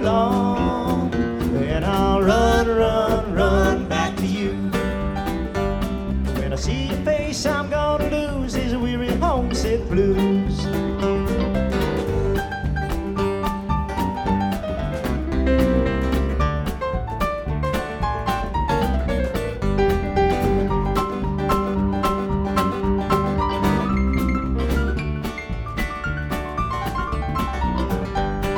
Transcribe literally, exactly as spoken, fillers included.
long, and I'll run, run, run back to you. When I see your face, I'm gonna lose these weary homesick blues.